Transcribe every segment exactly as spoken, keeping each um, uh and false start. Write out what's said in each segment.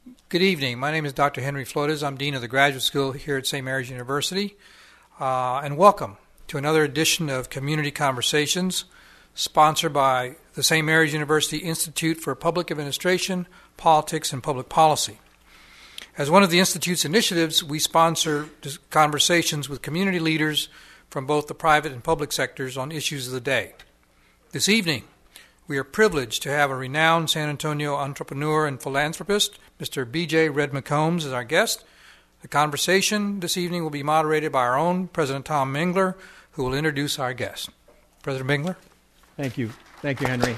Good evening. My name is Doctor Henry Flores. I'm Dean of the Graduate School here at Saint Mary's University. Uh, and welcome to another edition of Community Conversations, sponsored by the Saint Mary's University Institute for Public Administration, Politics, and Public Policy. As one of the Institute's initiatives, we sponsor conversations with community leaders from both the private and public sectors on issues of the day. This evening, we are privileged to have a renowned San Antonio entrepreneur and philanthropist, Mister B J Red McCombs, as our guest. The conversation this evening will be moderated by our own President Tom Mengler, who will introduce our guest. President Mengler. Thank you. Thank you, Henry.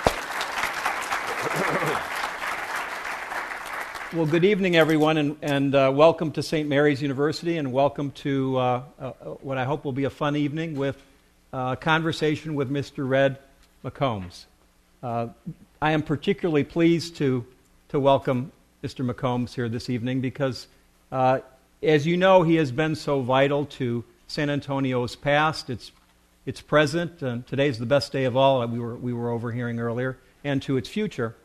Well, good evening, everyone, and, and uh, welcome to Saint Mary's University, and welcome to uh, uh, what I hope will be a fun evening with a uh, conversation with Mister Red McCombs. Uh, I am particularly pleased to to welcome Mister McCombs here this evening because, uh, as you know, he has been so vital to San Antonio's past, its its present, and today's the best day of all. We were we were overhearing earlier, and to its future.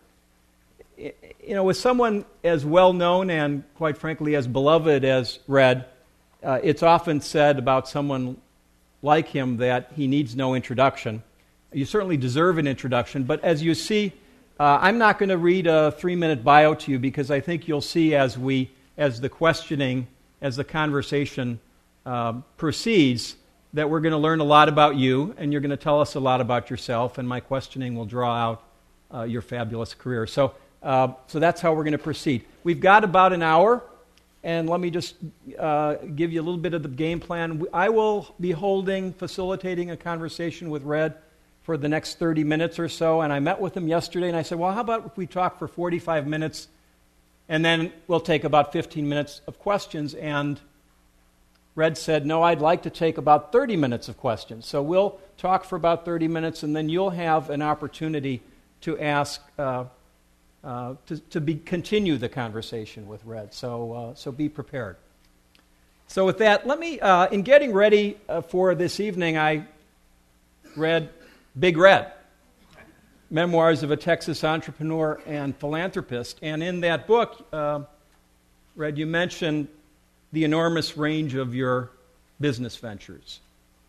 You know, with someone as well known and, quite frankly, as beloved as Red, uh, it's often said about someone like him that he needs no introduction. You certainly deserve an introduction, but as you see, uh, I'm not going to read a three-minute bio to you because I think you'll see as we, as the questioning, as the conversation uh, proceeds, that we're going to learn a lot about you, and you're going to tell us a lot about yourself, and my questioning will draw out uh, your fabulous career. So, uh, so that's how we're going to proceed. We've got about an hour, and let me just uh, give you a little bit of the game plan. I will be holding, facilitating a conversation with Red for the next thirty minutes or so, and I met with him yesterday, and I said, well, how about if we talk for forty-five minutes, and then we'll take about fifteen minutes of questions, and Red said, no, I'd like to take about thirty minutes of questions. So we'll talk for about thirty minutes, and then you'll have an opportunity to ask, uh, uh, to, to be, continue the conversation with Red. So, uh, so be prepared. So with that, let me, uh, in getting ready uh, for this evening, I read Big Red, Memoirs of a Texas Entrepreneur and Philanthropist. And in that book, uh, Red, you mentioned the enormous range of your business ventures.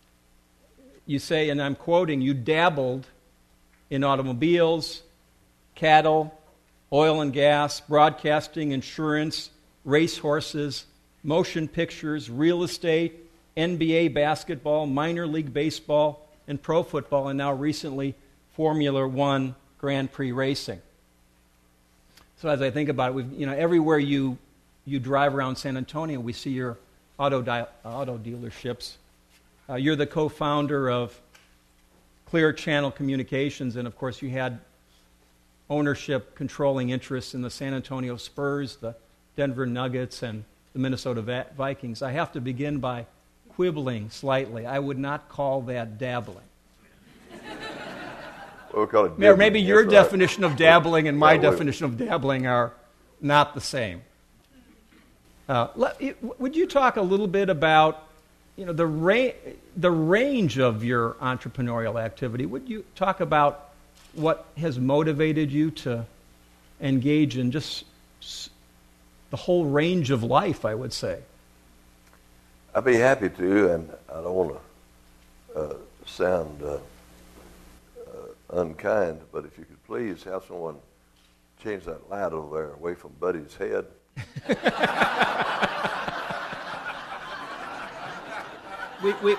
You say, and I'm quoting, you dabbled in automobiles, cattle, oil and gas, broadcasting, insurance, racehorses, motion pictures, real estate, N B A basketball, minor league baseball, and pro football, and now recently Formula One Grand Prix racing. So as I think about it, we've, you know, everywhere you you drive around San Antonio, we see your auto di- auto dealerships. Uh, you're the co-founder of Clear Channel Communications, and of course you had ownership, controlling interests in the San Antonio Spurs, the Denver Nuggets, and the Minnesota Va- Vikings. I have to begin by quibbling slightly. I would not call that dabbling. Well, we call it Or maybe your That's right. definition of dabbling and my Yeah, well, definition of dabbling are not the same. Uh, let, would you talk a little bit about, you know, the ra- the range of your entrepreneurial activity? Would you talk about what has motivated you to engage in just the whole range of life, I would say? I'd be happy to, and I don't want to uh, sound uh, uh, unkind, but if you could please have someone change that light over there away from Buddy's head. we, we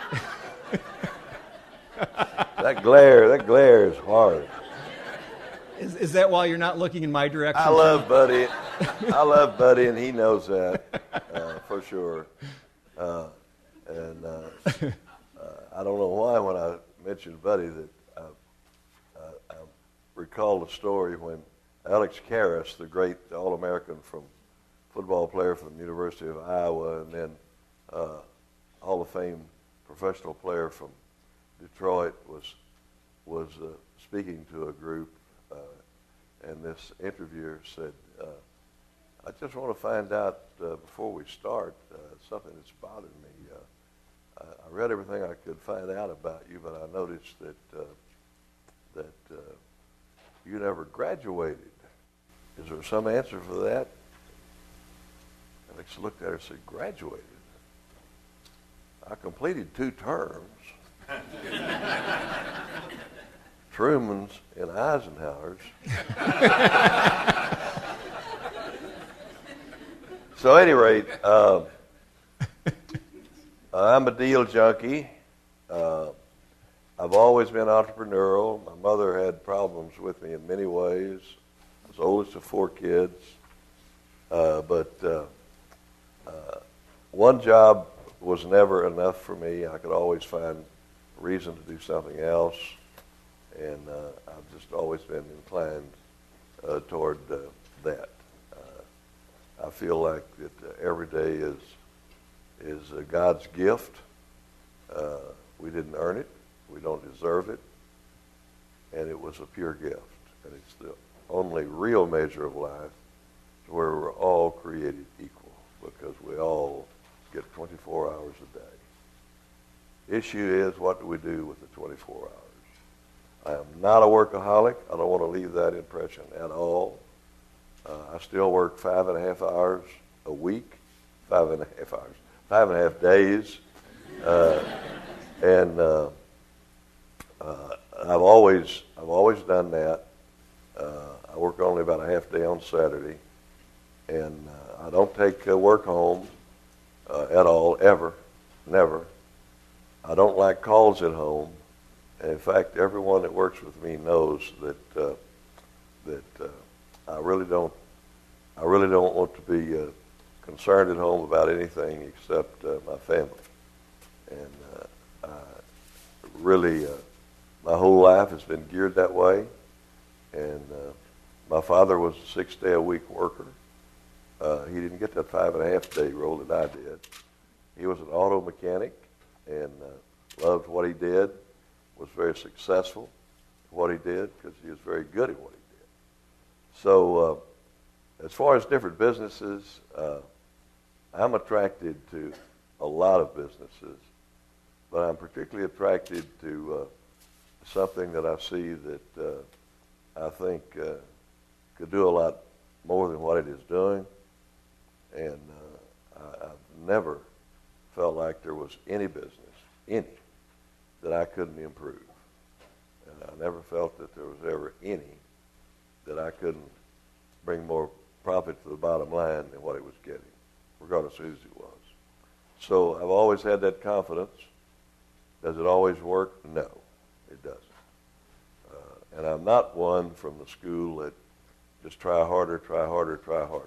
that glare, that glare is hard. is, is that why you're not looking in my direction? I love Buddy. I love Buddy, and he knows that uh, for sure. Uh, and uh, uh, I don't know why when I mentioned Buddy that I, I, I recall a story when Alex Karras, the great All-American from football player from the University of Iowa, and then uh, Hall of Fame professional player from Detroit, was was uh, speaking to a group, uh, and this interviewer said, uh, I just want to find out uh, before we start uh, something that's bothered me. Uh, I, I read everything I could find out about you, but I noticed that uh, that uh, you never graduated. Is there some answer for that? Alex looked at her and said, graduated? I completed two terms. Truman's and Eisenhower's. So at any rate, uh, I'm a deal junkie. Uh, I've always been entrepreneurial. My mother had problems with me in many ways. I was the oldest of four kids. Uh, but uh, uh, one job was never enough for me. I could always find a reason to do something else. And uh, I've just always been inclined uh, toward uh, that. Uh, I feel like that uh, every day is is uh, God's gift. Uh, we didn't earn it. We don't deserve it. And it was a pure gift. And it's the only real measure of life where we're all created equal, because we all get twenty-four hours a day. Issue is, what do we do with the twenty-four hours? I am not a workaholic. I don't want to leave that impression at all. Uh, I still work five and a half hours a week, five and a half hours, five and a half days. Uh, and uh, uh, I've always, I've always done that. Uh, I work only about a half day on Saturday. And uh, I don't take uh, work home uh, at all, ever, never. I don't like calls at home. And in fact, everyone that works with me knows that uh, that uh, I really don't I really don't want to be uh, concerned at home about anything except uh, my family. And uh, I really, uh, my whole life has been geared that way. And uh, my father was a six-day-a-week worker. Uh, he didn't get that five and a half day role that I did. He was an auto mechanic and uh, loved what he did, was very successful at what he did because he was very good at what he did. So uh, as far as different businesses, uh, I'm attracted to a lot of businesses, but I'm particularly attracted to uh, something that I see that uh, I think uh, could do a lot more than what it is doing. And uh, I, I've never felt like there was any business, any, that I couldn't improve. And I never felt that there was ever any that I couldn't bring more profit to the bottom line than what it was getting, regardless of whose it was. So I've always had that confidence. Does it always work? No, it doesn't. Uh, and I'm not one from the school that just try harder, try harder, try harder.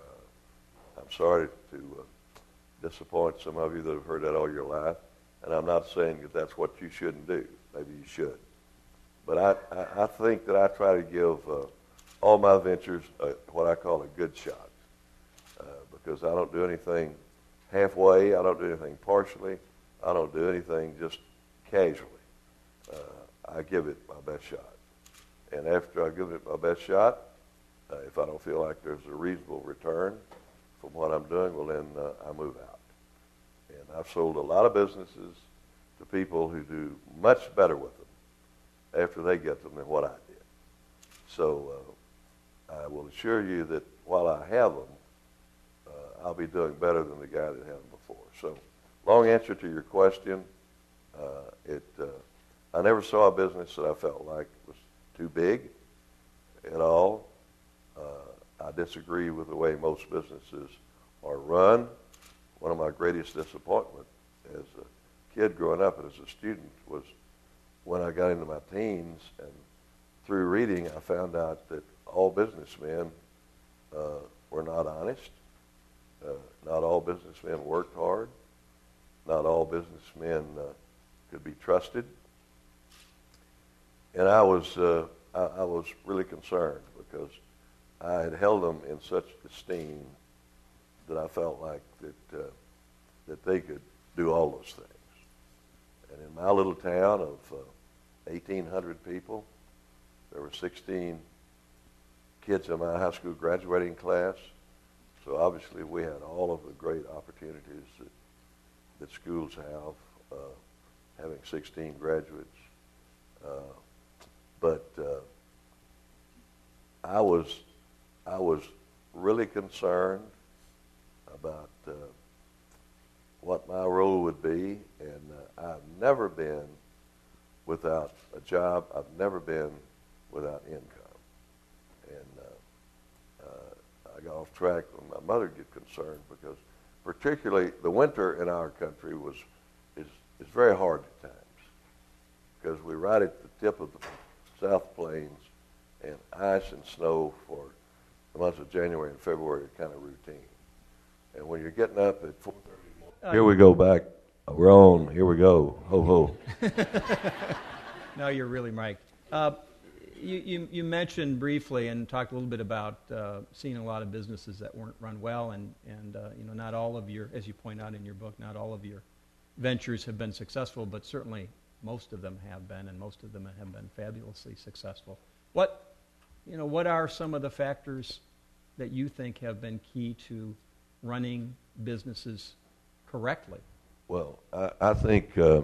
I'm sorry to uh, disappoint some of you that have heard that all your life, and I'm not saying that that's what you shouldn't do. Maybe you should. But I, I, I think that I try to give uh, all my ventures a, what I call a good shot, uh, because I don't do anything halfway. I don't do anything partially. I don't do anything just casually. Uh, I give it my best shot. And after I give it my best shot, uh, if I don't feel like there's a reasonable return from what I'm doing, well then uh, I move out. And I've sold a lot of businesses to people who do much better with them after they get them than what I did. So uh, I will assure you that while I have them, uh, I'll be doing better than the guy that had them before. So long answer to your question, uh, it uh, I never saw a business that I felt like was too big at all. Uh, I disagree with the way most businesses are run. One of my greatest disappointments as a kid growing up and as a student was when I got into my teens, and through reading I found out that all businessmen uh, were not honest. Uh, not all businessmen worked hard. Not all businessmen uh, could be trusted. And I was uh, I, I was really concerned because I had held them in such esteem that I felt like that uh, that they could do all those things. And in my little town of uh, eighteen hundred people, there were sixteen kids in my high school graduating class. So obviously we had all of the great opportunities that, that schools have, uh, having sixteen graduates. Uh, but uh, I was I was really concerned about uh, what my role would be, and uh, I've never been without a job. I've never been without income. And uh, uh, I got off track when my mother get concerned, because particularly the winter in our country was is, is very hard at times, because we're right at the tip of the South Plains, and ice and snow for the months of January and February are kind of routine. And when you're getting up at four thirty in the morning, here we go back, we're on, here we go, ho ho. No, you're really Mike. Uh, you, you, you mentioned briefly and talked a little bit about uh, seeing a lot of businesses that weren't run well, and, and uh, you know, not all of your, as you point out in your book, not all of your ventures have been successful, but certainly most of them have been, and most of them have been fabulously successful. What, you know, what are some of the factors that you think have been key to running businesses correctly? Well, I, I think uh,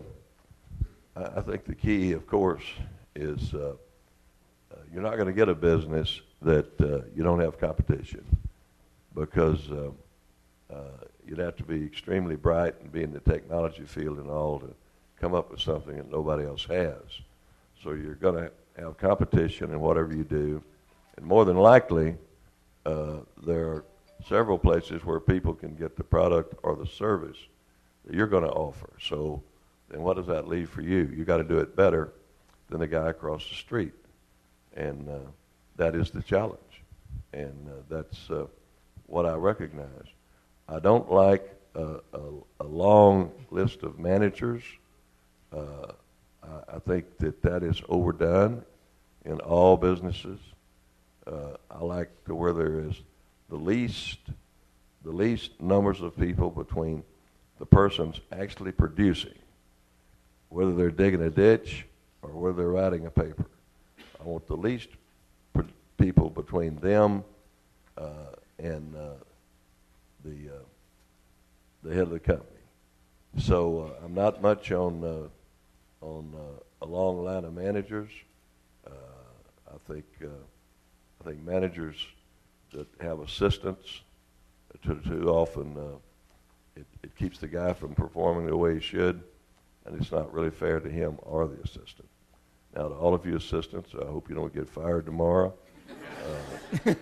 I, I think the key, of course, is uh, uh, you're not going to get a business that uh, you don't have competition, because uh, uh, you'd have to be extremely bright and be in the technology field and all to come up with something that nobody else has. So you're going to have competition in whatever you do, and more than likely, uh, there are several places where people can get the product or the service that you're going to offer. So then what does that leave for you? You got to do it better than the guy across the street, and uh, that is the challenge, and uh, that's uh, what I recognize. I don't like uh, a, a long list of managers. Uh, I, I think that that is overdone in all businesses. Uh, I like to where there is the least, the least numbers of people between the persons actually producing, whether they're digging a ditch or whether they're writing a paper. I want the least pr- people between them uh, and uh, the uh, the head of the company. So uh, I'm not much on uh, on uh, a long line of managers. Uh, I think uh, I think managers that have assistants too, too often uh, it, it keeps the guy from performing the way he should, and it's not really fair to him or the assistant. Now, to all of you assistants, I hope you don't get fired tomorrow. Uh,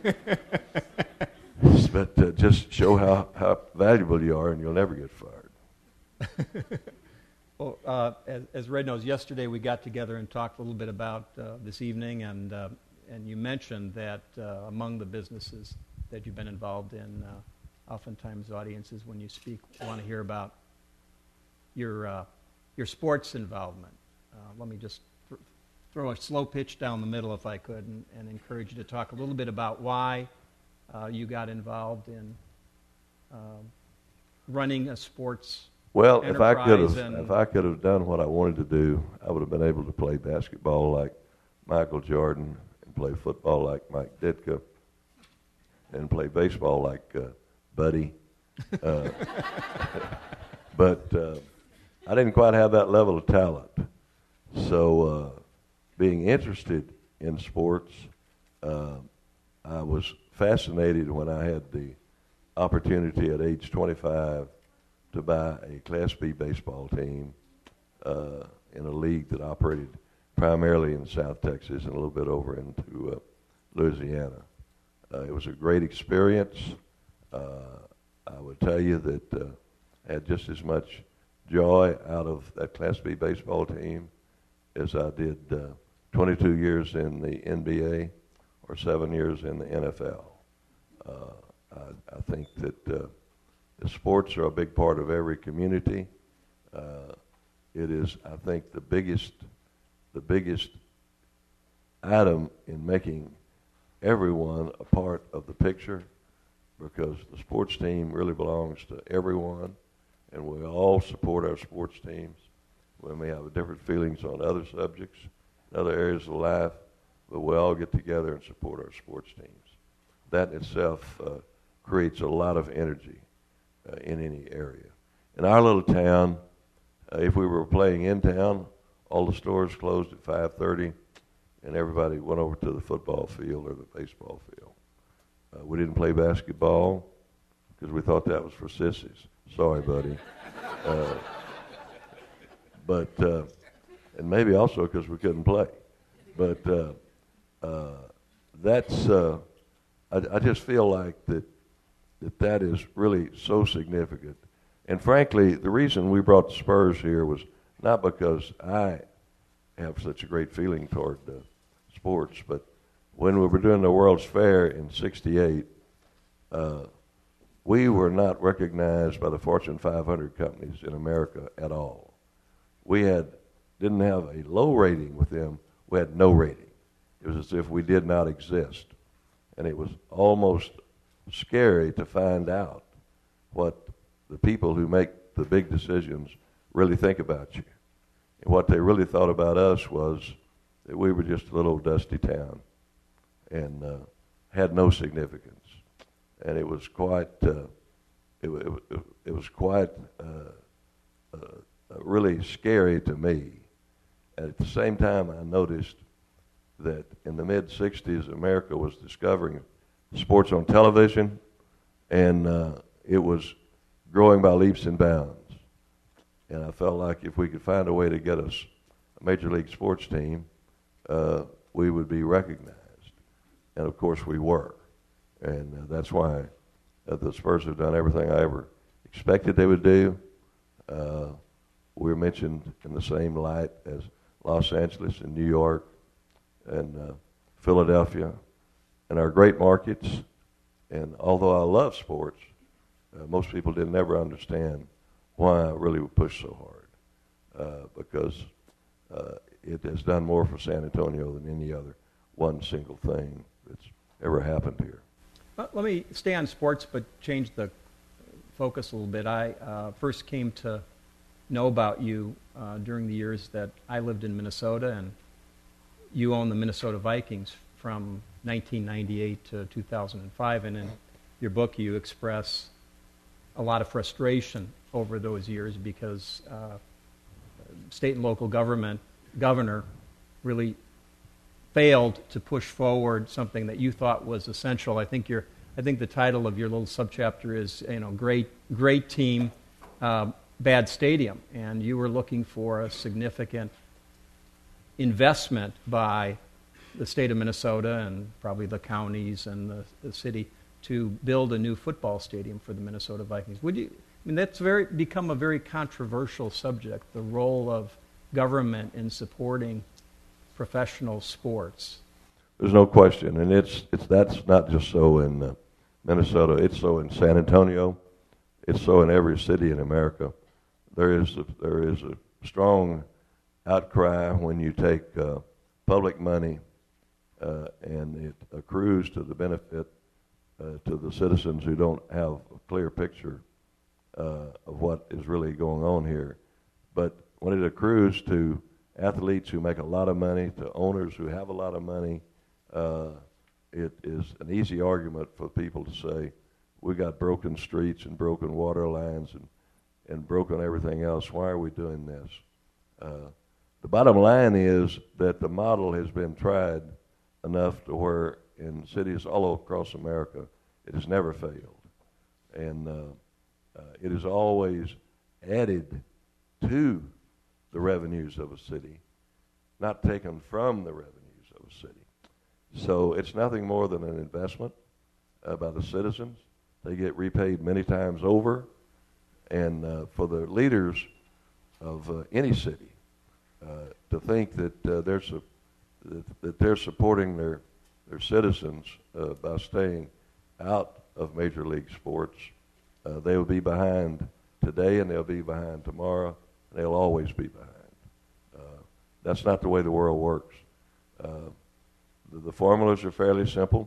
but uh, just show how, how valuable you are, and you'll never get fired. Well, uh, as, as Red knows, yesterday we got together and talked a little bit about uh, this evening, and uh, and you mentioned that uh, among the businesses that you've been involved in, uh, oftentimes audiences, when you speak, want to hear about your uh, your sports involvement. Uh, let me just th- throw a slow pitch down the middle, if I could, and, and encourage you to talk a little bit about why uh, you got involved in uh, running a sports Well, if I could have, and, if I could have done what I wanted to do, I would have been able to play basketball like Michael Jordan, and play football like Mike Ditka, and play baseball like uh, Buddy. Uh, but uh, I didn't quite have that level of talent. So, uh, being interested in sports, uh, I was fascinated when I had the opportunity at age twenty-five to buy a Class B baseball team uh, in a league that operated primarily in South Texas and a little bit over into uh, Louisiana. Uh, it was a great experience. Uh, I would tell you that uh, I had just as much joy out of that Class B baseball team as I did uh, twenty-two years in the N B A or seven years in the N F L. Uh, I, I think that uh, the sports are a big part of every community. Uh, it is, I think, the biggest, the biggest item in making everyone a part of the picture, because the sports team really belongs to everyone, and we all support our sports teams. We may have different feelings on other subjects, other areas of life, but we all get together and support our sports teams. That in itself uh, creates a lot of energy uh, in any area. In our little town, uh, if we were playing in town, all the stores closed at five thirty, and everybody went over to the football field or the baseball field. Uh, we didn't play basketball because we thought that was for sissies. Sorry, buddy. Uh, but, uh, and maybe also because we couldn't play. But uh, uh, that's, uh, I, I just feel like that, that that is really so significant. And frankly, the reason we brought the Spurs here was not because I have such a great feeling toward uh, sports, but when we were doing the World's Fair in sixty-eight, uh, we were not recognized by the Fortune five hundred companies in America at all. We had didn't have a low rating with them. We had no rating. It was as if we did not exist. And it was almost scary to find out what the people who make the big decisions really think about you. And what they really thought about us was that we were just a little dusty town and uh, had no significance. And it was quite, uh, it, it, it was quite uh, uh, really scary to me. And at the same time, I noticed that in the mid sixties, America was discovering sports on television, and uh, it was growing by leaps and bounds. And I felt like if we could find a way to get us a major league sports team, uh, we would be recognized. And of course we were. And uh, that's why uh, the Spurs have done everything I ever expected they would do. Uh, we were mentioned in the same light as Los Angeles and New York and uh, Philadelphia and our great markets. And although I love sports, uh, most people didn't ever understand why I really would push so hard, uh, because uh, it has done more for San Antonio than any other one single thing that's ever happened here. Uh, let me stay on sports, but change the focus a little bit. I uh, first came to know about you uh, during the years that I lived in Minnesota, and you owned the Minnesota Vikings from nineteen ninety-eight to two thousand five, and in your book you express a lot of frustration over those years because uh, state and local government governor really failed to push forward something that you thought was essential. I think your I think the title of your little subchapter is, you know, great great team, uh, bad stadium, and you were looking for a significant investment by the state of Minnesota and probably the counties and the, the city to build a new football stadium for the Minnesota Vikings. Would you? I mean, that's very become a very controversial subject, the role of government in supporting professional sports. There's no question, and it's it's that's not just so in uh, Minnesota. It's so in San Antonio. It's so in every city in America. There is a, there is a strong outcry when you take uh, public money uh, and it accrues to the benefit uh, to the citizens who don't have a clear picture uh, of what is really going on here. But when it accrues to athletes who make a lot of money, to owners who have a lot of money, uh, it is an easy argument for people to say, we got broken streets and broken water lines and, and broken everything else. Why are we doing this? Uh, the bottom line is that the model has been tried enough to where in cities all across America it has never failed. And uh, uh, it is always added to the revenues of a city, not taken from the revenues of a city. So it's nothing more than an investment uh, by the citizens. They get repaid many times over. And uh, for the leaders of uh, any city uh, to think that uh, they're su- that, that they're supporting their their citizens uh, by staying out of major league sports, uh, they will be behind today and they'll be behind tomorrow. And they'll always be behind. Uh, that's not the way the world works. Uh, the, the formulas are fairly simple,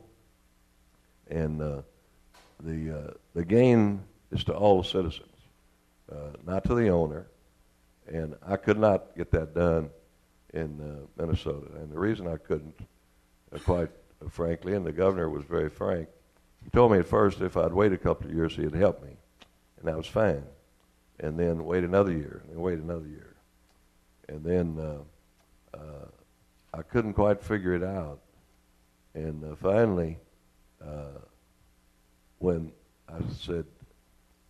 and uh, the uh, the gain is to all citizens, uh, not to the owner. And I could not get that done in uh, Minnesota. And the reason I couldn't, uh, quite frankly, and the governor was very frank, he told me at first if I'd wait a couple of years, he'd help me, and that was fine. And then wait another year, and then wait another year. And then uh, uh, I couldn't quite figure it out. And uh, finally, uh, when I said,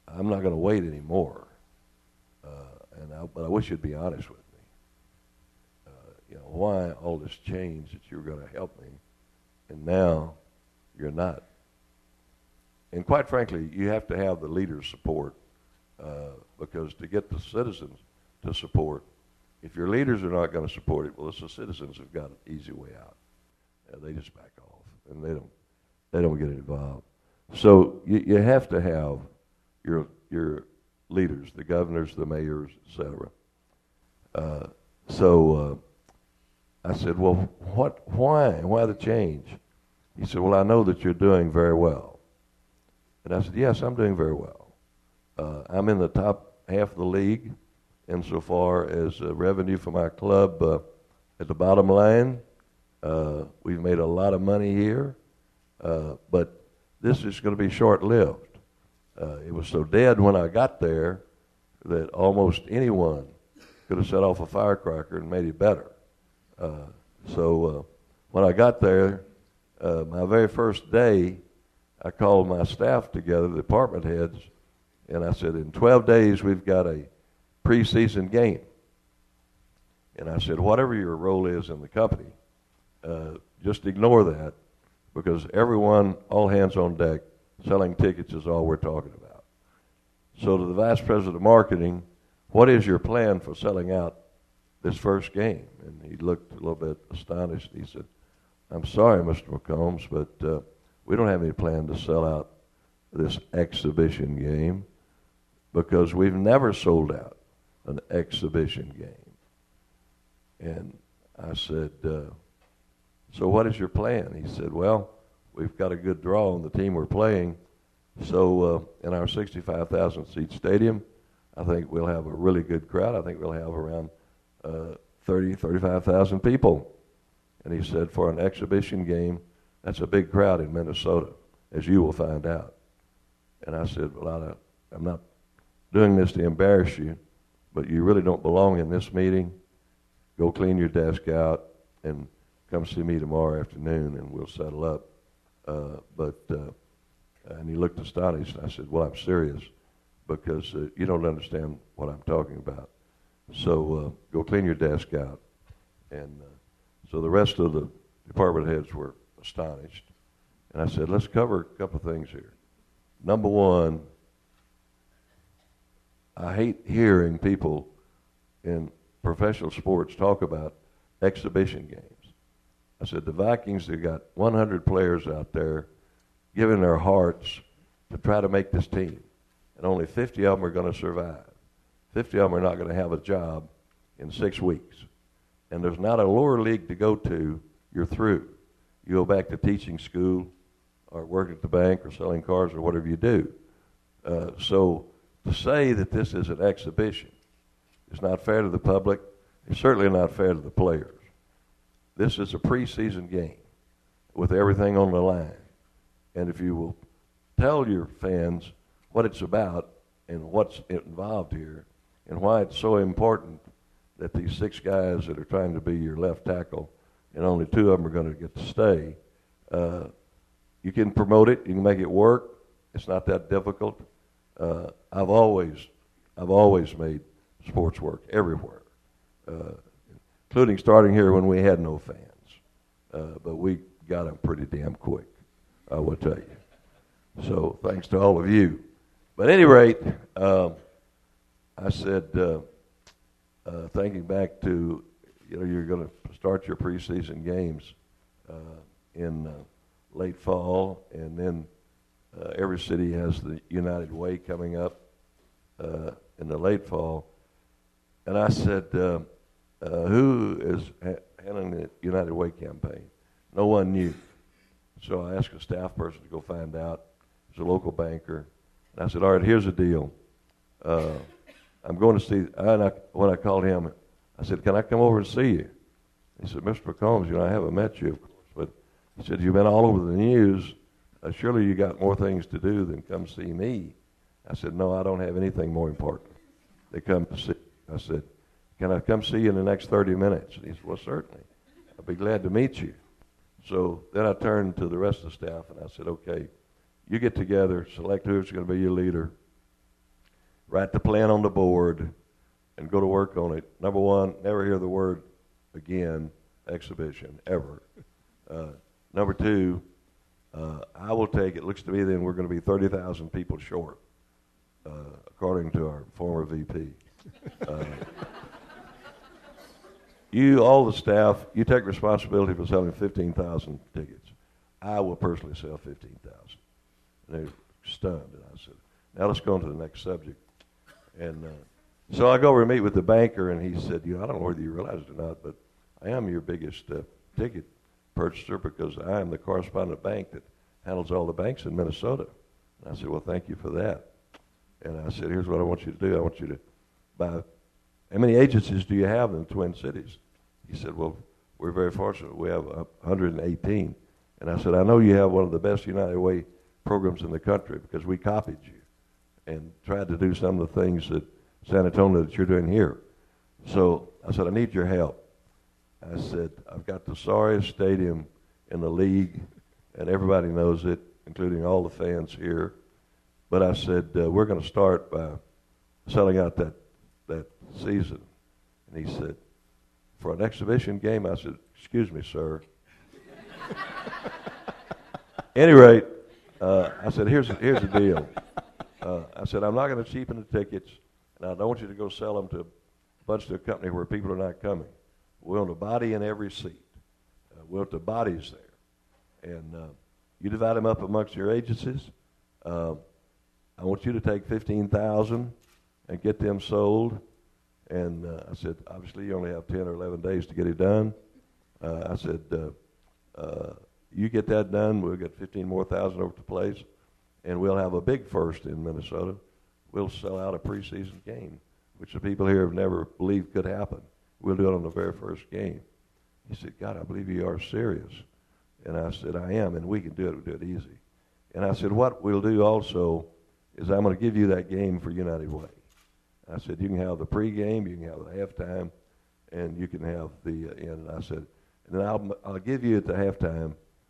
I'm not going to wait anymore. Uh, and I, but I wish you'd be honest with me. Uh, you know, why all this change that you were going to help me, and now you're not. And quite frankly, you have to have the leader's support uh, because to get the citizens to support, if your leaders are not going to support it, well, it's the citizens who've got an easy way out. Uh, they just back off, and they don't they don't get involved. So you, you have to have your your leaders, the governors, the mayors, et cetera. Uh, so uh, I said, well, what? Why? Why the change? He said, well, I know that you're doing very well. And I said, yes, I'm doing very well. Uh, I'm in the top half of the league insofar as uh, revenue from our club uh, at the bottom line. Uh, we've made a lot of money here, uh, but this is going to be short-lived. Uh, it was so dead when I got there that almost anyone could have set off a firecracker and made it better. Uh, so uh, when I got there, uh, my very first day, I called my staff together, the department heads, and I said, in twelve days we've got a preseason game. And I said, whatever your role is in the company, uh, just ignore that, because everyone, all hands on deck, selling tickets is all we're talking about. So to the vice president of marketing, what is your plan for selling out this first game? And he looked a little bit astonished. He said, I'm sorry, Mister McCombs, but uh, we don't have any plan to sell out this exhibition game because we've never sold out an exhibition game. And I said, uh, so what is your plan? He said, well, we've got a good draw on the team we're playing. So uh, in our sixty-five thousand seat stadium, I think we'll have a really good crowd. I think we'll have around uh, thirty, thirty-five thousand people. And he said, for an exhibition game, that's a big crowd in Minnesota, as you will find out. And I said, well, I, I'm not doing this to embarrass you, but you really don't belong in this meeting. Go clean your desk out and come see me tomorrow afternoon, and we'll settle up. Uh, but uh, and he looked astonished. I said, well, I'm serious, because uh, you don't understand what I'm talking about. So uh, go clean your desk out. And uh, so the rest of the department heads were astonished. And I said, let's cover a couple of things here. Number one, I hate hearing people in professional sports talk about exhibition games. I said, the Vikings, they've got one hundred players out there giving their hearts to try to make this team. And only fifty of them are going to survive. fifty of them are not going to have a job in six weeks. And there's not a lower league to go to, you're through. You go back to teaching school or working at the bank or selling cars or whatever you do. Uh, so to say that this is an exhibition is not fair to the public. It's certainly not fair to the players. This is a preseason game with everything on the line. And if you will tell your fans what it's about and what's involved here and why it's so important that these six guys that are trying to be your left tackle and only two of them are going to get to stay, uh, you can promote it. You can make it work. It's not that difficult. Uh, I've always, I've always made sports work everywhere, uh, including starting here when we had no fans. Uh, but we got them pretty damn quick, I will tell you. So thanks to all of you. But at any rate, um, I said, uh, uh, thinking back to, you know, you're going to start your preseason games uh, in uh, late fall, and then uh, every city has the United Way coming up uh, in the late fall. And I said, uh, uh, who is ha- handling the United Way campaign? No one knew. So I asked a staff person to go find out. It was a local banker. And I said, all right, here's the deal. Uh, I'm going to see, and I, when I called him, I said, can I come over and see you? He said, Mister McCombs, you know, I haven't met you, of course, but he said, you've been all over the news. Uh, surely you got more things to do than come see me. I said, no, I don't have anything more important. They come to see. I said, can I come see you in the next thirty minutes? And he said, well, certainly. I'd be glad to meet you. So then I turned to the rest of the staff, and I said, okay, you get together, select who's going to be your leader, write the plan on the board, and go to work on it. Number one, never hear the word again, exhibition, ever. Uh, number two, uh, I will take, it looks to me then we're going to be thirty thousand people short, uh, according to our former V P. Uh, you, all the staff, you take responsibility for selling fifteen thousand tickets. I will personally sell fifteen thousand. And they're stunned. And I said, now let's go on to the next subject. And uh, so I go over and meet with the banker, and he said, you know, I don't know whether you realize it or not, but I am your biggest uh, ticket purchaser because I am the correspondent bank that handles all the banks in Minnesota. And I said, well, thank you for that. And I said, here's what I want you to do. I want you to buy, how many agencies do you have in the Twin Cities? He said, well, we're very fortunate. We have one hundred eighteen. And I said, I know you have one of the best United Way programs in the country because we copied you and tried to do some of the things that San Antonio that you're doing here. So I said, I need your help. I said, I've got the sorriest stadium in the league, and everybody knows it, including all the fans here. But I said, uh, we're going to start by selling out that, that season. And he said, for an exhibition game? I said, excuse me, sir. Any rate, uh, I said, here's, here's the deal. Uh, I said, I'm not going to cheapen the tickets, and I don't want you to go sell them to a bunch of a company where people are not coming. We want a body in every seat. Uh, we want the bodies there. And uh, you divide them up amongst your agencies. Uh, I want you to take fifteen thousand and get them sold. And uh, I said, obviously you only have ten or eleven days to get it done. Uh, I said, uh, uh, you get that done, we'll get fifteen more thousand over to place, and we'll have a big first in Minnesota. We'll sell out a preseason game, which the people here have never believed could happen. We'll do it on the very first game. He said, God, I believe you are serious. And I said, I am, and we can do it. We'll do it easy. And I said, what we'll do also is I'm going to give you that game for United Way. I said, you can have the pregame, you can have the halftime, and you can have the uh, end. And I said, and then I'll, I'll give you at the halftime,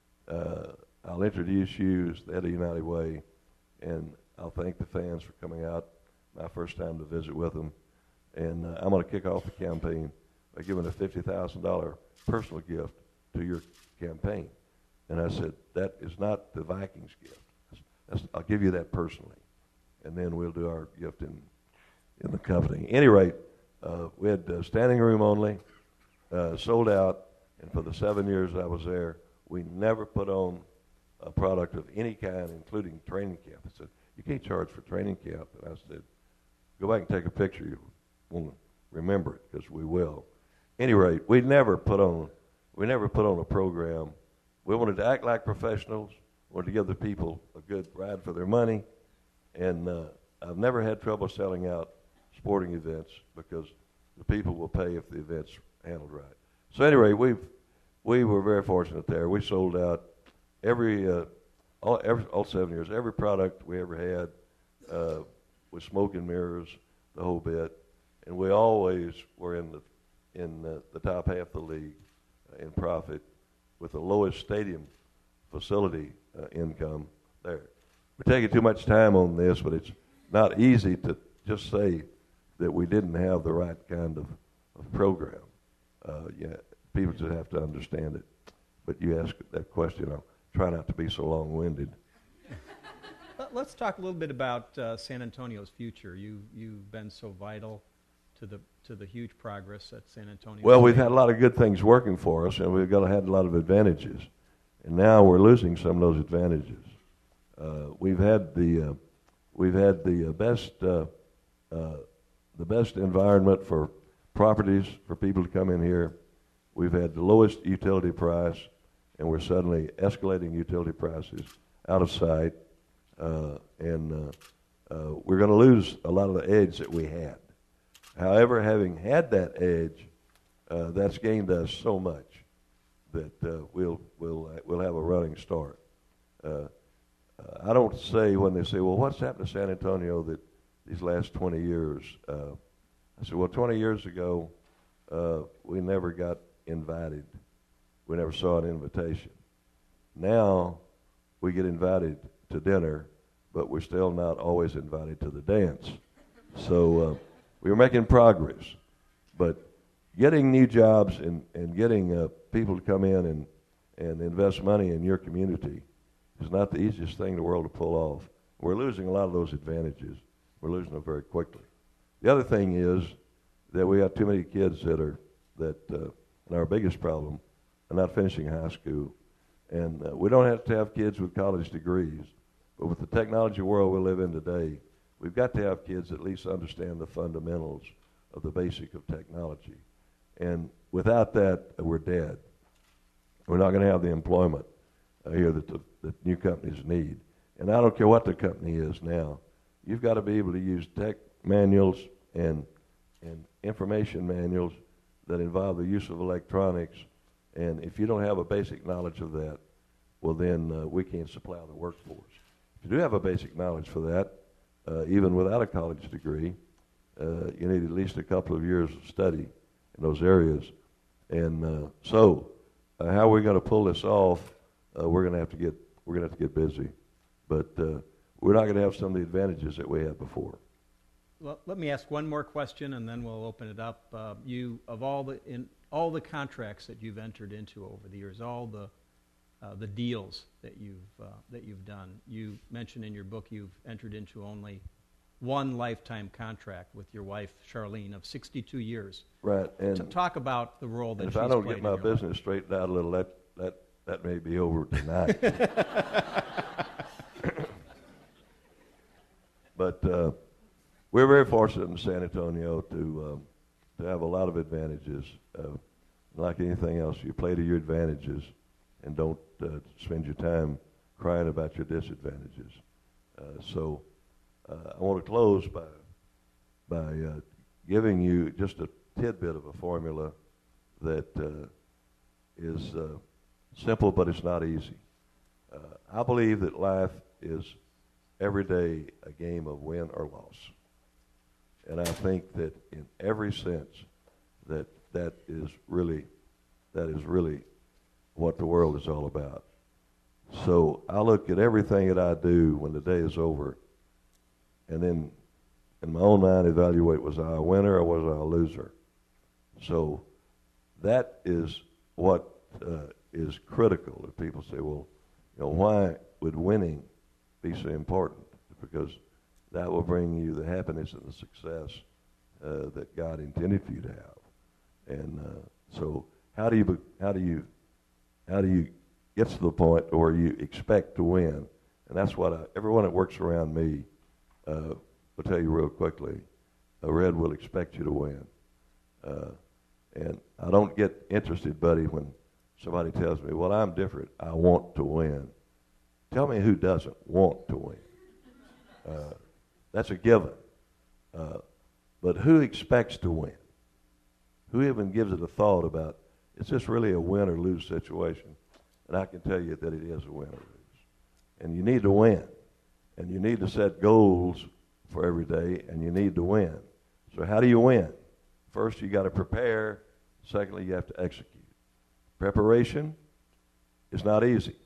uh, I'll introduce you as the head of United Way, and I'll thank the fans for coming out, my first time to visit with them. And uh, I'm going to kick off the campaign by giving a fifty thousand dollars personal gift to your campaign. And I said, that is not the Vikings gift. That's, that's, I'll give you that personally. And then we'll do our gift in in the company. At any rate, uh, we had uh, standing room only, uh, sold out, and for the seven years I was there, we never put on a product of any kind, including training camp. I said, you can't charge for training camp. And I said, go back and take a picture. You won't remember it, because we will. At any rate, we never put on, we never put on a program. We wanted to act like professionals, wanted to give the people a good ride for their money, and uh, I've never had trouble selling out sporting events because the people will pay if the event's handled right. So anyway, we we were very fortunate there. We sold out every uh, all every, all seven years, every product we ever had uh, with smoke and mirrors, the whole bit, and we always were in the in the, the top half of the league uh, in profit, with the lowest stadium facility uh, income there. We're taking too much time on this, but it's not easy to just say that we didn't have the right kind of, of program. Uh, yeah, people just have to understand it. But you ask that question, I'll try not to be so long-winded. Let's talk a little bit about uh, San Antonio's future. You, you've been so vital to the to the huge progress at San Antonio. Well, we've had a lot of good things working for us, and we've got had a lot of advantages. And now we're losing some of those advantages. Uh, we've had the uh, we've had the uh, best uh, uh, the best environment for properties for people to come in here. We've had the lowest utility price, and we're suddenly escalating utility prices out of sight, uh, and uh, uh, we're going to lose a lot of the edge that we had. However, having had that edge, uh, that's gained us so much that uh, we'll we'll we'll have a running start. Uh, I don't say when they say, well, what's happened to San Antonio that these last twenty years? Uh, I said, well, twenty years ago, uh, we never got invited. We never saw an invitation. Now we get invited to dinner, but we're still not always invited to the dance. So uh, we were making progress. But getting new jobs and, and getting uh, people to come in and, and invest money in your community is not the easiest thing in the world to pull off. We're losing a lot of those advantages. We're losing them very quickly. The other thing is that we have too many kids that are, that, uh, and our biggest problem, are not finishing high school. And uh, we don't have to have kids with college degrees, but with the technology world we live in today, we've got to have kids at least understand the fundamentals of the basic of technology. And without that, uh, we're dead. We're not going to have the employment uh, here that, the, that new companies need. And I don't care what the company is now. You've got to be able to use tech manuals and, and information manuals that involve the use of electronics. And if you don't have a basic knowledge of that, well then uh, we can't supply the workforce. If you do have a basic knowledge for that, uh, even without a college degree, uh, you need at least a couple of years of study in those areas. And uh, so, uh, how are we going to pull this off? Uh, we're going to have to get we're going to have to get busy, but uh, we're not going to have some of the advantages that we had before. Well, let me ask one more question, and then we'll open it up. Uh, you, of all the in all the contracts that you've entered into over the years, all the uh, the deals that you've uh, that you've done, you mentioned in your book you've entered into only one lifetime contract with your wife Charlene of sixty-two years. Right, and T- talk about the role that if she's I don't played get my in your business life. straightened out a little, that that that may be over tonight. But uh, we're very fortunate in San Antonio to um, to have a lot of advantages. Uh, like anything else, you play to your advantages and don't uh, spend your time crying about your disadvantages. Uh, so uh, I want to close by by uh, giving you just a tidbit of a formula that uh, is uh, simple, but it's not easy. Uh, I believe that life is every day a game of win or loss. And I think that in every sense that that is really that is really what the world is all about. So I look at everything that I do when the day is over, and then in my own mind evaluate, was I a winner or was I a loser? So that is what uh, is critical. If people say, well, you know, why would winning be so important? Because that will bring you the happiness and the success uh, that God intended for you to have. And uh, so, how do you how do you how do you get to the point where you expect to win? And that's what I, everyone that works around me uh, will tell you real quickly. Uh, Red will expect you to win. Uh, and I don't get interested, buddy, when somebody tells me, "Well, I'm different. I want to win." Tell me who doesn't want to win. Uh, that's a given. Uh, but who expects to win? Who even gives it a thought about, is this really a win or lose situation? And I can tell you that it is a win or lose. And you need to win. And you need to set goals for every day, and you need to win. So how do you win? First, you got to prepare. Secondly, you have to execute. Preparation is not easy.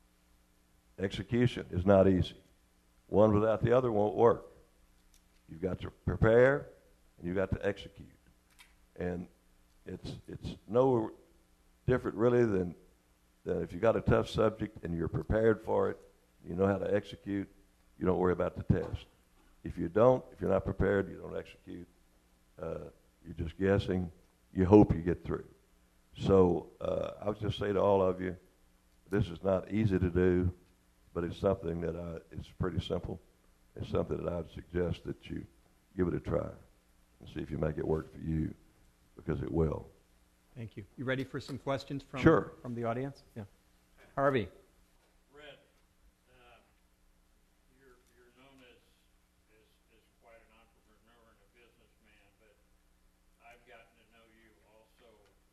Execution is not easy. One without the other won't work. You've got to prepare, and you've got to execute. And it's it's no different really than, than if you got a tough subject and you're prepared for it, you know how to execute, you don't worry about the test. If you don't, if you're not prepared, you don't execute, uh, you're just guessing, you hope you get through. So uh, I would just say to all of you, this is not easy to do, but it's something that I, it's pretty simple. It's something that I would suggest that you give it a try and see if you make it work for you, because it will. Thank you. You ready for some questions from, Sure. from the audience? Yeah. Harvey. Red, uh, you're, you're known as, as, as quite an entrepreneur and a businessman, but I've gotten to know you also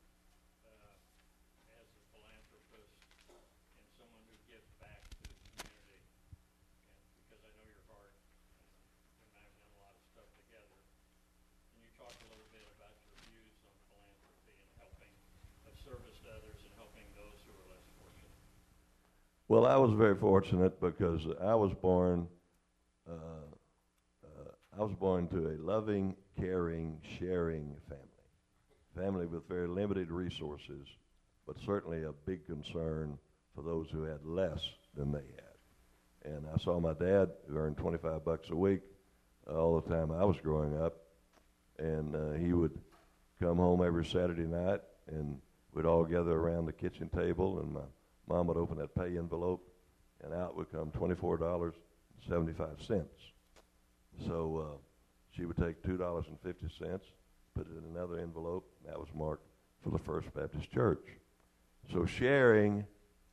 uh, as a philanthropist and someone who gives back to the community, and because I know your heart, and I've done a lot of stuff together. Can you talk a little bit about your views on philanthropy and helping, of service to others and helping those who are less fortunate? Well, I was very fortunate because I was born, uh, uh, I was born to a loving, caring, sharing family. Family with very limited resources, but certainly a big concern for those who had less than they had. And I saw my dad, who earned twenty-five bucks a week, uh, all the time I was growing up. And uh, he would come home every Saturday night, and we'd all gather around the kitchen table, and my mom would open that pay envelope, and out would come twenty-four dollars and seventy-five cents. So uh, she would take two dollars and fifty cents, put it in another envelope, and that was marked for the First Baptist Church. So sharing,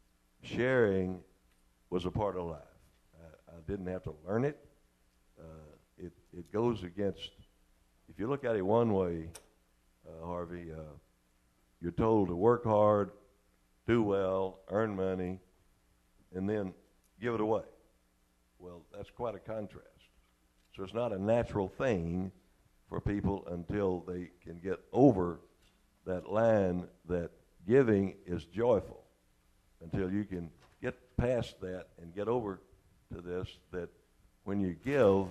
sharing was a part of life. I, I didn't have to learn it. Uh, it. It goes against, if you look at it one way, uh, Harvey, uh, you're told to work hard, do well, earn money, and then give it away. Well, that's quite a contrast. So it's not a natural thing for people until they can get over that line that giving is joyful, until you can get past that and get over to this, that when you give,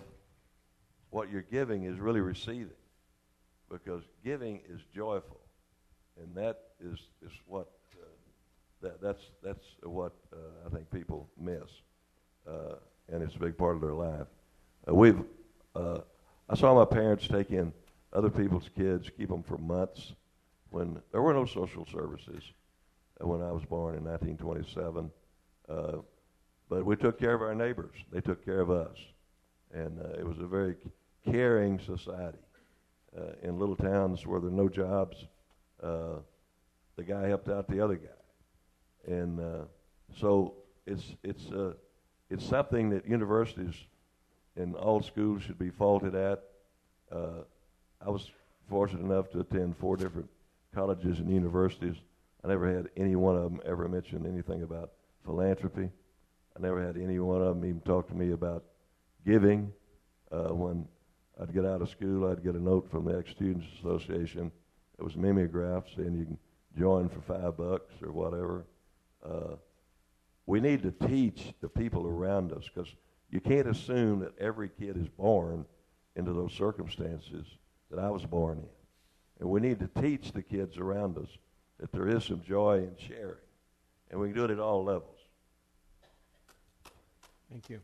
what you're giving is really receiving, because giving is joyful, and that is, is what uh, that, that's that's what uh, I think people miss, uh, and it's a big part of their life. Uh, we've uh, I saw my parents take in other people's kids, keep them for months, when there were no social services uh, when I was born in nineteen twenty-seven. Uh, but we took care of our neighbors; they took care of us, and uh, it was a very caring society. Uh, in little towns where there are no jobs, uh, the guy helped out the other guy, and uh, so it's it's uh, it's something that universities and all schools should be faulted at. Uh, I was fortunate enough to attend four different colleges and universities. I never had any one of them ever mention anything about philanthropy. I never had any one of them even talk to me about giving. Uh, when I'd get out of school, I'd get a note from the Ex-Students Association. It was mimeographed saying you can join for five bucks or whatever. Uh, we need to teach the people around us, because you can't assume that every kid is born into those circumstances that I was born in. And we need to teach the kids around us that there is some joy in sharing. And we can do it at all levels. Thank you.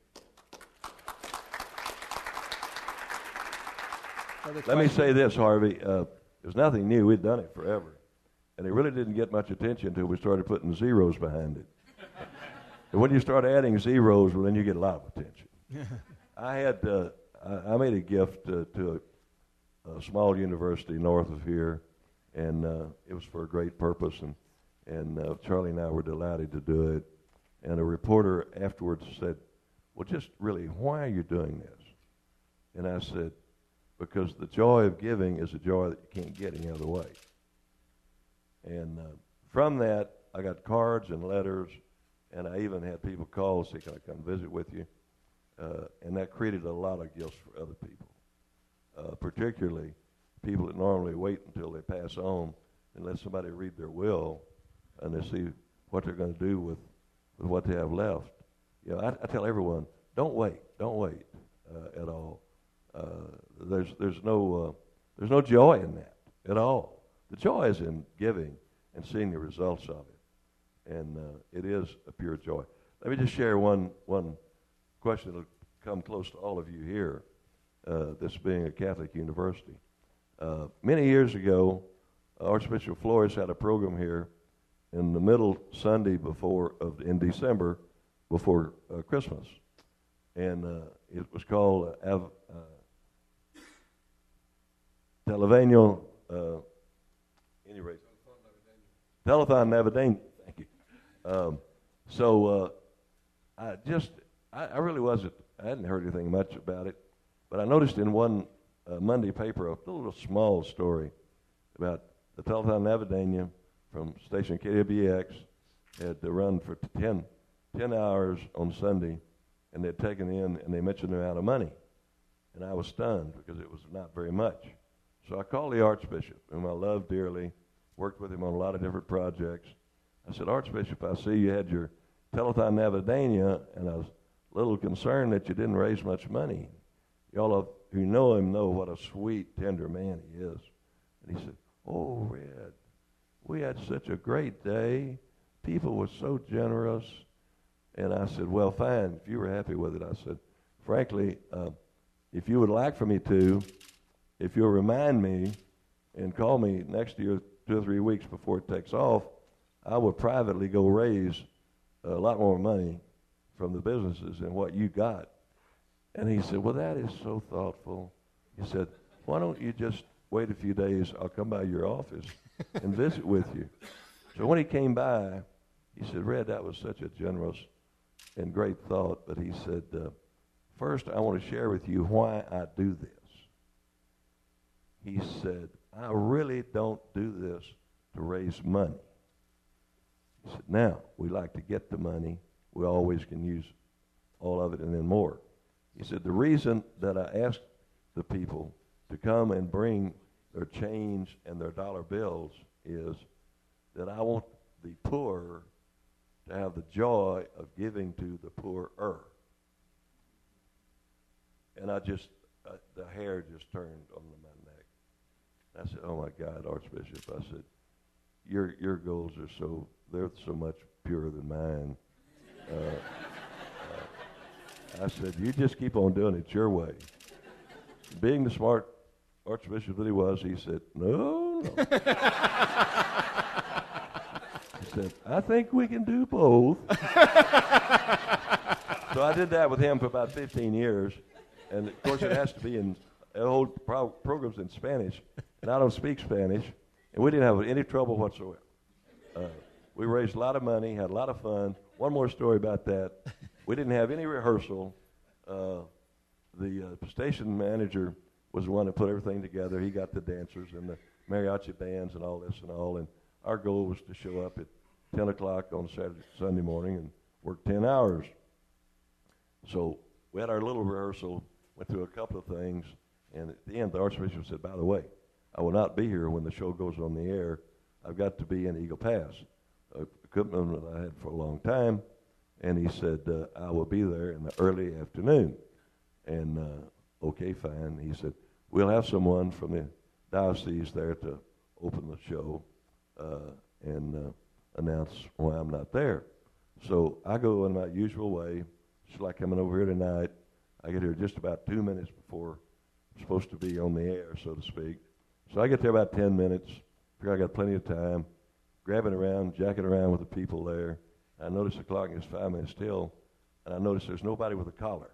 Let me say this, Harvey. Uh, there's nothing new. We'd done it forever. And it really didn't get much attention until we started putting zeros behind it. And when you start adding zeros, well, then you get a lot of attention. I had, uh, I, I made a gift uh, to a, a small university north of here, and uh, it was for a great purpose, and, and uh, Charlie and I were delighted to do it. And a reporter afterwards said, well, just really, why are you doing this? And I said, because the joy of giving is a joy that you can't get any other way. And uh, from that, I got cards and letters, and I even had people call and say, can I come visit with you? Uh, and that created a lot of gifts for other people, uh, particularly people that normally wait until they pass on and let somebody read their will and they see what they're going to do with, with what they have left. You know, I, I tell everyone, don't wait, don't wait uh, at all. Uh, there's there's no uh, there's no joy in that at all. The joy is in giving and seeing the results of it, and uh, it is a pure joy. Let me just share one one question that'll come close to all of you here. Uh, this being a Catholic university, uh, many years ago, Archbishop Flores had a program here in the middle Sunday before of in December before uh, Christmas, and uh, it was called uh, Av, uh, Televenio, uh, any rate, Telethon Navideño. Thank you. Um, so uh, I just, I, I really wasn't, I hadn't heard anything much about it, but I noticed in one uh, Monday paper a little small story about the Telethon Navideño from station K W X had to run for ten, ten hours on Sunday, and they'd taken in, and they mentioned the amount of money. And I was stunned because it was not very much. So I called the Archbishop, whom I love dearly, worked with him on a lot of different projects. I said, Archbishop, I see you had your Telethon Navideño, and I was a little concerned that you didn't raise much money. Y'all have who know him know what a sweet, tender man he is. And he said, "Oh, Red, we had such a great day. People were so generous." And I said, "Well, fine, if you were happy with it." I said, "Frankly, uh, if you would like for me to, if you'll remind me and call me next year two or three weeks before it takes off, I will privately go raise a lot more money from the businesses than what you got." And he said, "Well, that is so thoughtful." He said, "Why don't you just wait a few days? I'll come by your office and visit with you." So when he came by, he said, "Red, that was such a generous and great thought." But he said, uh, "First, I want to share with you why I do this." He said, "I really don't do this to raise money." He said, "Now, we like to get the money. We always can use all of it and then more." He said, "The reason that I ask the people to come and bring their change and their dollar bills is that I want the poor to have the joy of giving to the poorer." And I just, uh, the hair just turned on my neck. I said, "Oh my God, Archbishop," I said, your your goals are so, they're so much purer than mine. Uh, uh, I said, "You just keep on doing it your way." Being the smart Archbishop that he was, he said, "No, no." He said, "I think we can do both." So I did that with him for about fifteen years. And of course, it has to be in old pro- programs in Spanish, and I don't speak Spanish, and we didn't have any trouble whatsoever. Uh, we raised a lot of money, had a lot of fun. One more story about that: we didn't have any rehearsal. Uh, the uh, station manager was the one that put everything together. He got the dancers and the mariachi bands and all this and all. And our goal was to show up at ten o'clock on Saturday, Sunday morning and work ten hours. So we had our little rehearsal. Went through a couple of things, and at the end, the Archbishop said, "By the way, I will not be here when the show goes on the air. I've got to be in Eagle Pass, uh, equipment that I had for a long time." And he said, uh, "I will be there in the early afternoon." And, uh, okay, fine. He said, "We'll have someone from the diocese there to open the show uh, and uh, announce why I'm not there." So I go in my usual way. It's like coming over here tonight. I get here just about two minutes before I'm supposed to be on the air, so to speak. So I get there about ten minutes. Figure I got plenty of time. Grabbing around, jacking around with the people there. I notice the clock is five minutes till, and I notice there's nobody with a collar.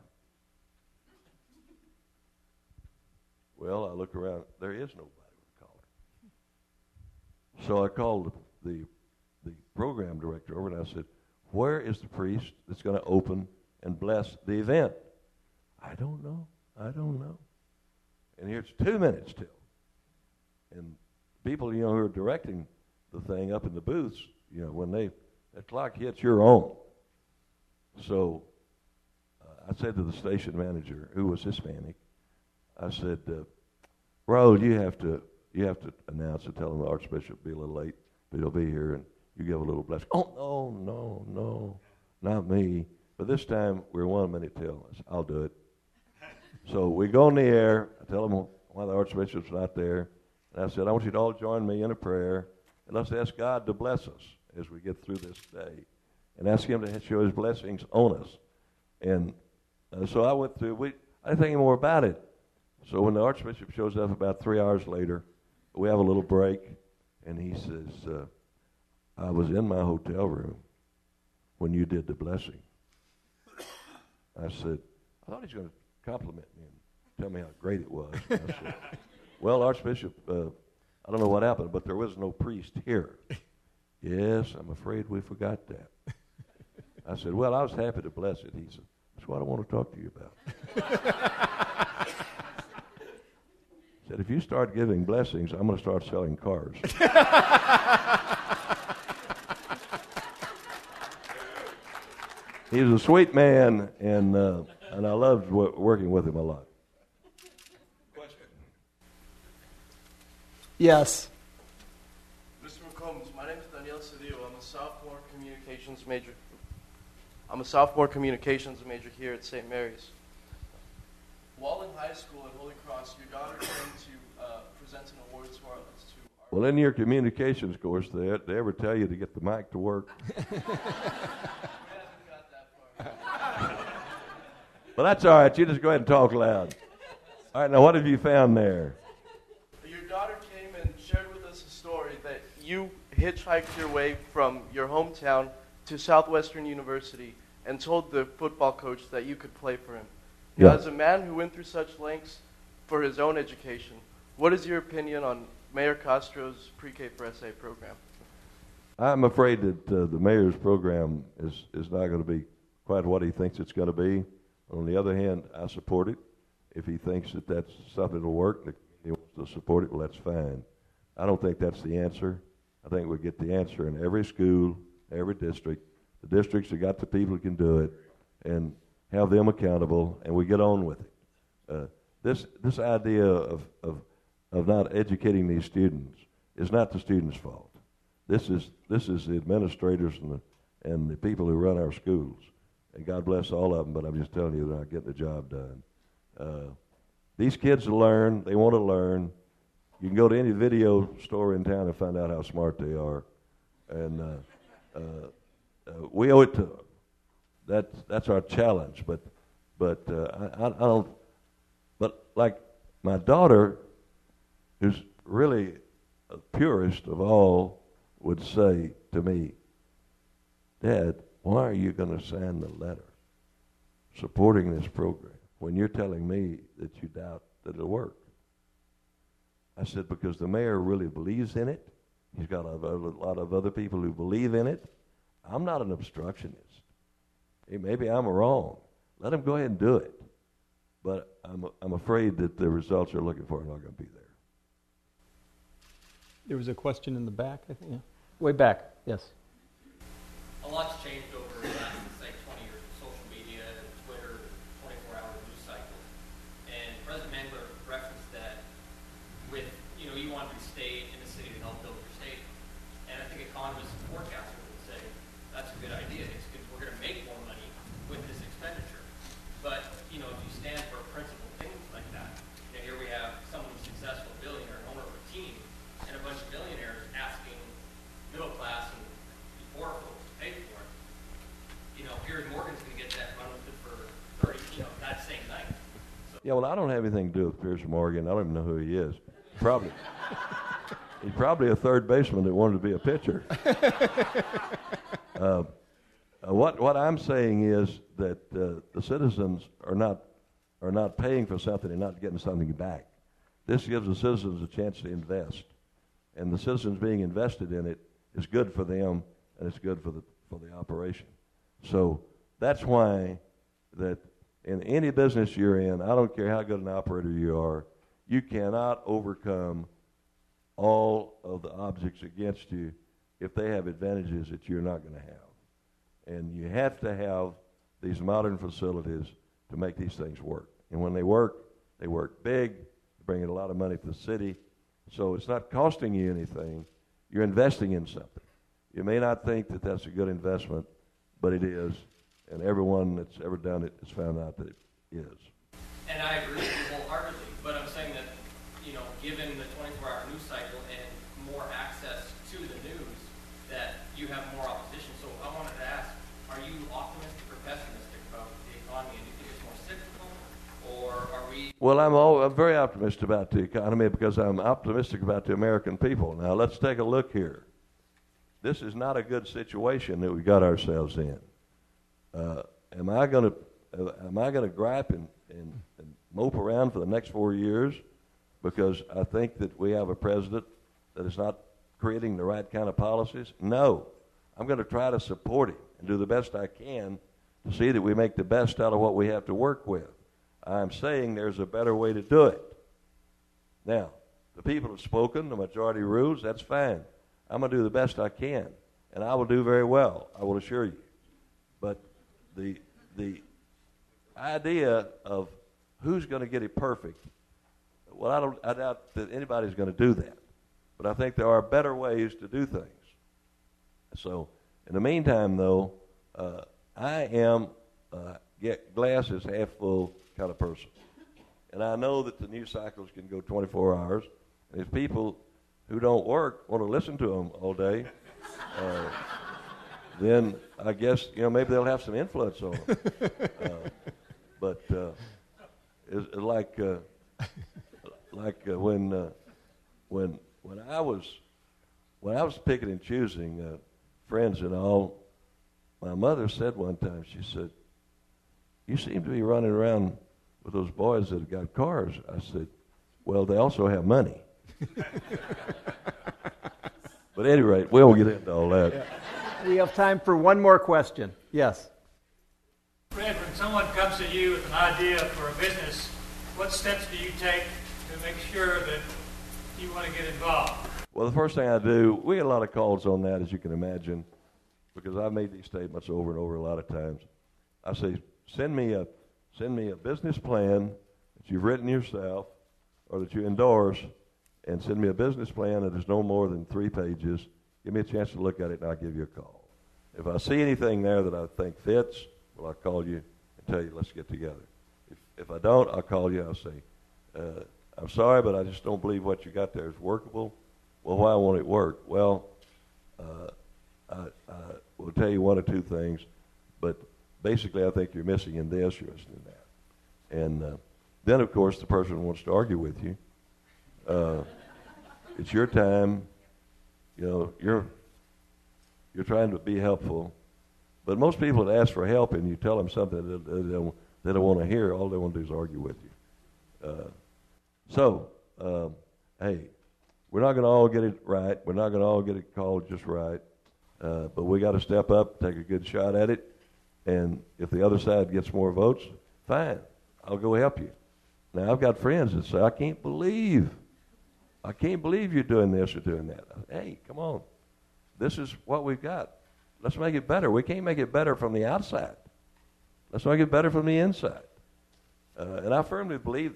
Well, I look around. There is nobody with a collar. So I called the the program director over, and I said, "Where is the priest that's going to open and bless the event?" "I don't know. I don't know." And here's two minutes till. And people, you know, who are directing the thing up in the booths, you know, when they that clock hits, you're on. So uh, I said to the station manager, who was Hispanic, I said, uh, "Raul, you have to you have to announce and tell him the Archbishop will be a little late, but he'll be here, and you give a little blessing." "Oh, no, no, no, not me." But this time, we're one minute till. I said, "I'll do it." So we go on the air. I tell them why the Archbishop's not there. And I said, "I want you to all join me in a prayer, and let's ask God to bless us as we get through this day, and ask Him to show His blessings on us." And uh, so I went through. We I didn't think any more about it. So when the Archbishop shows up about three hours later, we have a little break, and he says, uh, "I was in my hotel room when you did the blessing." I said, "I thought he was going to compliment me and tell me how great it was." I said, "Well, Archbishop, uh, I don't know what happened, but there was no priest here." "Yes, I'm afraid we forgot that." I said, "Well, I was happy to bless it." He said, "That's what I want to talk to you about." He said, "If you start giving blessings, I'm going to start selling cars." He was a sweet man, and uh, and I loved w- working with him a lot. Question. Yes. Mister McCombs, my name is Daniel Cedillo. I'm a sophomore communications major. I'm a sophomore communications major here at Saint Mary's. while in high school at Holy Cross, your daughter came to uh, present an award to our, to our Well, in your communications course, they, they ever tell you to get the mic to work? We haven't got that far. Well, that's all right. You just go ahead and talk loud. All right, now what have you found there? Your daughter came and shared with us a story that you hitchhiked your way from your hometown to Southwestern University and told the football coach that you could play for him. Yeah. As a man who went through such lengths for his own education, what is your opinion on Mayor Castro's pre-K for S A program? I'm afraid that uh, the mayor's program is, is not going to be quite what he thinks it's going to be. On the other hand, I support it. If he thinks that that's something that will work, that he wants to support it, well, that's fine. I don't think that's the answer. I think we get the answer in every school, every district. The districts have got the people who can do it and have them accountable, and we get on with it. Uh, this this idea of, of of not educating these students is not the students' fault. This is this is the administrators and the and the people who run our schools. And God bless all of them, but I'm just telling you they're not getting the job done. Uh, these kids learn. They want to learn. You can go to any video store in town and find out how smart they are. And uh, uh, uh, we owe it to them. That's, that's our challenge. But, but uh, I, I don't, but like my daughter, who's really a purist of all, would say to me, Dad, why are you going to sign the letter supporting this program when you're telling me that you doubt that it'll work? I said, because the mayor really believes in it. He's got a, a lot of other people who believe in it. I'm not an obstructionist. Hey, maybe I'm wrong. Let him go ahead and do it. But I'm, I'm afraid that the results they're looking for are not going to be there. There was a question in the back, I think. Yeah. Way back, yes. A lot's changed over the last, say, twenty years with social media and Twitter and twenty-four hour news cycles. And President Mangler referenced that with, you know, you want to stay in the city to help build your state. And I think economists and forecasters would say, that's a good idea. It's good. We're going to make more money with this expenditure. But, you know, if you stand for principled things like that, you know, here we have someone who's successful billionaire, owner of a team, and a bunch of billionaires asking middle class and poor folks to pay for it. You know, Piers Morgan's going to get that run with it for thirty, you know, that same night. So, Yeah, well, I don't have anything to do with Piers Morgan. I don't even know who he is. Probably. He's probably a third baseman that wanted to be a pitcher. uh, uh, what what I'm saying is that uh, the citizens are not are not paying for something and not getting something back. This gives the citizens a chance to invest, and the citizens being invested in it is good for them and it's good for the for the operation. So that's why that in any business you're in, I don't care how good an operator you are, you cannot overcome all of the objects against you if they have advantages that you're not going to have. And you have to have these modern facilities to make these things work. And when they work, they work big, bringing a lot of money to the city. So it's not costing you anything. You're investing in something. You may not think that that's a good investment, but it is. And everyone that's ever done it has found out that it is. and I agree with you wholeheartedly, but I'm saying that, you know, given the twenty-four hour news cycle and more access to the news, that you have more opposition. So I wanted to ask, are you optimistic or pessimistic about the economy, and do you think it's more cyclical, or are we... Well, I'm, all, I'm very optimistic about the economy because I'm optimistic about the American people. Now, let's take a look here. This is not a good situation that we got ourselves in. Uh, am I going to uh, am I going to gripe and, and, and mope around for the next four years because I think that we have a president that is not creating the right kind of policies? No. I'm going to try to support him and do the best I can to see that we make the best out of what we have to work with. I'm saying there's a better way to do it. Now, the people have spoken, the majority rules, that's fine. I'm going to do the best I can, and I will do very well, I will assure you. But the the idea of who's going to get it perfect, well, I don't. I doubt that anybody's going to do that. But I think there are better ways to do things. So, in the meantime, though, uh, I am uh, get glasses half full kind of person. And I know that the news cycles can go twenty-four hours. And if people who don't work want to listen to them all day, uh, then I guess, you know, maybe they'll have some influence on them. Uh, but uh, it's, it's like uh, like uh, when uh, when when I was when I was picking and choosing uh, friends and all, my mother said one time, she said, "You seem to be running around with those boys that have got cars." I said, "Well, they also have money." But at any rate, we won't get into all that. Yeah. We have time for one more question. Yes. Fred, when someone comes to you with an idea for a business, what steps do you take to make sure that you want to get involved? Well, the first thing I do, we get a lot of calls on that, as you can imagine, because I've made these statements over and over a lot of times. I say, send me a send me a business plan that you've written yourself or that you endorse, and send me a business plan that is no more than three pages. Give me a chance to look at it, and I'll give you a call. If I see anything there that I think fits, well, I'll call you and tell you, let's get together. If, if I don't, I'll call you. I'll say, uh, I'm sorry, but I just don't believe what you got there is workable. Well, why won't it work? Well, uh, I, I will tell you one or two things, but basically I think you're missing in this, you're missing in that. And uh, then, of course, the person wants to argue with you. Uh, it's your time. You know, you're you're trying to be helpful, but most people that ask for help and you tell them something that they don't, they don't want to hear, all they want to do is argue with you. Uh, so, um, hey, we're not going to all get it right. We're not going to all get it called just right, uh, but we got to step up, take a good shot at it, and if the other side gets more votes, fine, I'll go help you. Now, I've got friends that say, I can't believe I can't believe you're doing this or doing that. Hey, come on. This is what we've got. Let's make it better. We can't make it better from the outside. Let's make it better from the inside. Uh, and I firmly believe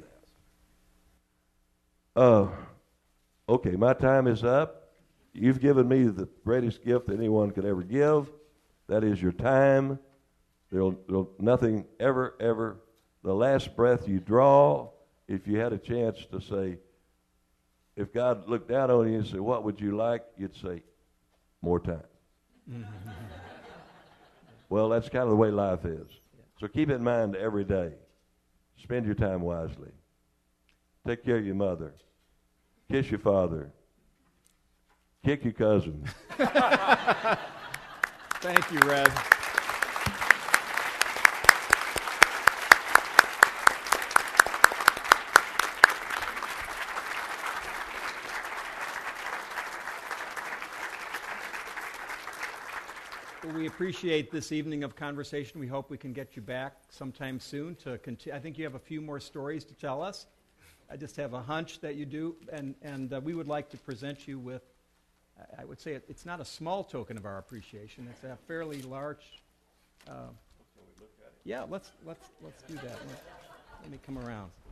that. Uh, okay, my time is up. You've given me the greatest gift that anyone could ever give. That is your time. There'll, there'll nothing ever, ever, the last breath you draw, if you had a chance to say, if God looked down on you and said, what would you like? You'd say, more time. Well, that's kind of the way life is. So keep it in mind every day. Spend your time wisely. Take care of your mother. Kiss your father. Kick your cousin. Thank you, Red. We appreciate this evening of conversation. We hope we can get you back sometime soon to continue. I think you have a few more stories to tell us. I just have a hunch that you do, and, and uh, we would like to present you with, I would say it, it's not a small token of our appreciation. It's a fairly large. Uh, yeah, let's let's let's do that. Let, let me come around.